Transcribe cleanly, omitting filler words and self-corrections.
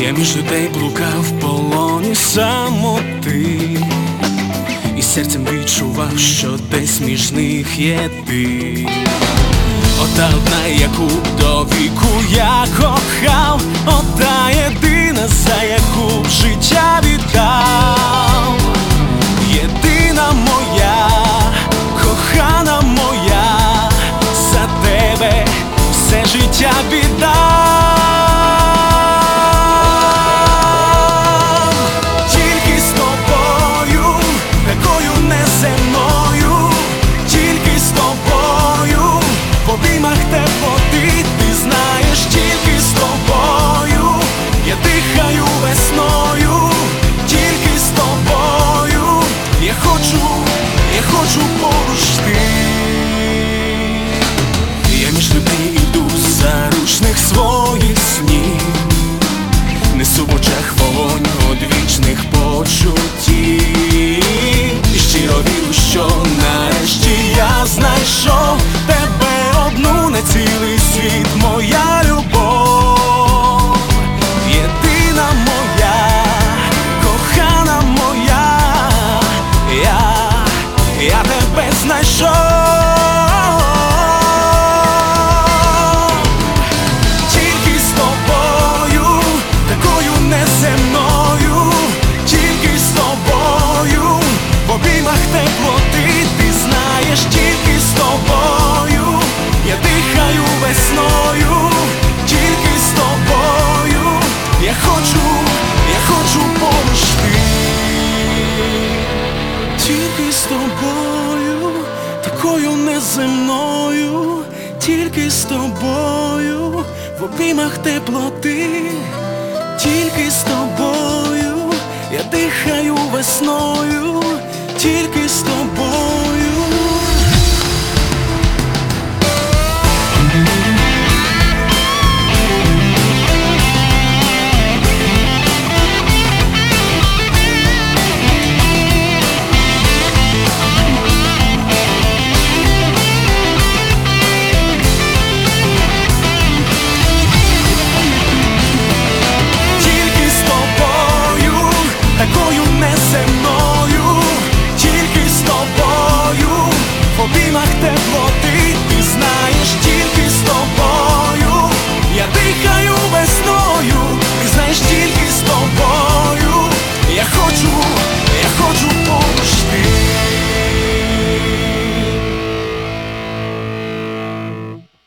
Я між людей блукав в полоні самоти, і серцем відчував, що десь між них є ти. Ота одна, яку до віку я кохав, ота єдина, за яку б життя віддав. Єдина моя, кохана моя, за тебе все життя віддав. Тільки з тобою, такою неземною, тільки з тобою, в обіймах теплоти, ти знаєш, тільки з тобою я дихаю весною, тільки з тобою я хочу поруч ти. Я між людей іду з заручних своїх снів, несу в очах вогонь одвічних почуттів, і щиро вірю, що нарешті я знайшов тебе одну на цілий світ, моя любов. Єдина моя, кохана моя, я тебе знайшов. Тільки з тобою, такою неземною, тільки з тобою, в обіймах теплоти, ти знаєш, тільки з тобою я дихаю весною, тільки з тобою я хочу поруч ти. Тільки з тобою, такою неземною, тільки з тобою, в обіймах теплоти, тільки з тобою я дихаю весною, тільки з тобою. Такою неземною, тільки з тобою, в обіймах тепло.